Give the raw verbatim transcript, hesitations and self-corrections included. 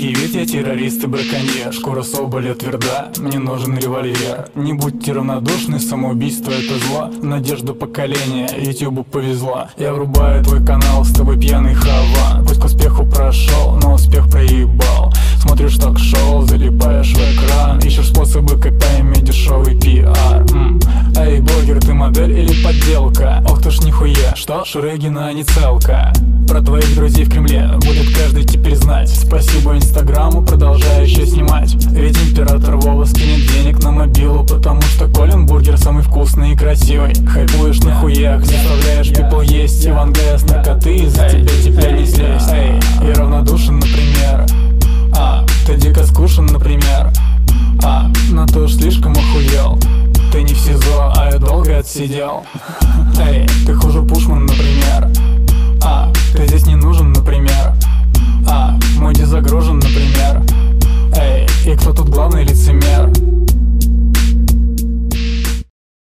Третий вид, я террорист и браконьер. Шкура соболя тверда, мне нужен револьвер. Не будьте равнодушны, самоубийство это зло. Надежду поколения, ютубу повезло. Я врубаю твой канал, с тобой пьяный хаван. Пусть к успеху прошел, но успех проебал. Смотришь ток-шоу, залипаешь в экран. Ищешь способы, как поиметь дешевый пиар. М. Эй, блогер, ты модель или подделка? Ох ты ж нихуя, что? Шурыгина, а не целка. Про твоих друзей в Кремле будет каждый теперь знать. Спасибо инстаграму, продолжающий снимать. Ведь император Вова скинет денег на мобилу, потому что Колин бургер самый вкусный и красивый. Хайпуешь на хуях, заставляешь people есть. Иван ГС, наркоты, из-за тебя теперь не слезть. Эй, я равнодушен, например. А, ты дико скушен, например. А, но ты уж слишком охуел. Ты не в СИЗО, а я долго отсидел. Эй, ты хуже Пушман, например. А, ты здесь не нужен, например.